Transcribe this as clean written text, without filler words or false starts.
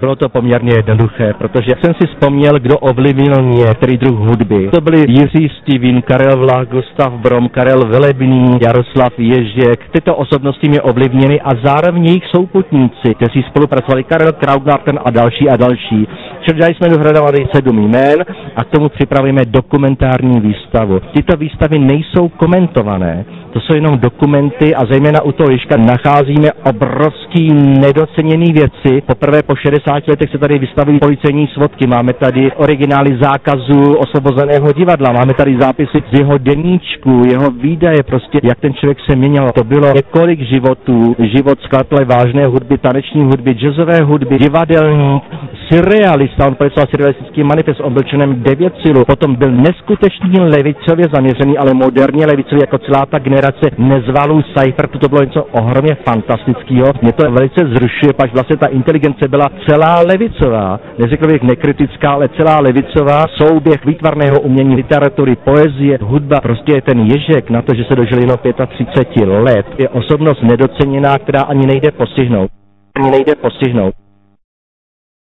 Bylo to poměrně jednoduché, protože jsem si vzpomněl, kdo ovlivnil mě, který druh hudby. To byli Jiří Stivin, Karel Vlach, Gustav Brom, Karel Velebný, Jaroslav Ježek. Tyto osobnosti mě ovlivnily a zároveň jejich souputníci, kteří spolupracovali, Karel Krautgarten a další a další. Čili dali jsme dohromady 7 jmén a k tomu připravíme dokumentární výstavu. Tyto výstavy nejsou komentované, to jsou jenom dokumenty a zejména u toho Ježka nacházíme obrovský nedoceněný věci. Poprvé po 60 letech se tady vystavují policejní svodky, máme tady originály zákazu Osvobozeného divadla, máme tady zápisy z jeho deníčku, jeho výdaje, prostě jak ten člověk se měnil. To bylo několik životů, život skladatele vážné hudby, taneční hudby, jazzové hudby, divadelník, surrealista, on podepsal surrealistický manifest, on byl členem 9 sil, potom byl neskutečně levicově zaměřený, ale moderně levicově jako celá ta generace Nezvalů, Seifertu, to bylo něco ohromně fantastického. Mě to velice zrušuje, pač vlastně ta inteligence byla celá levicová, neřekl bych nekritická, ale celá levicová, souběh výtvarného umění, literatury, poezie, hudba, prostě je ten Ježek na to, že se dožil jenom 35 let, je osobnost nedoceněná, která ani nejde postihnout.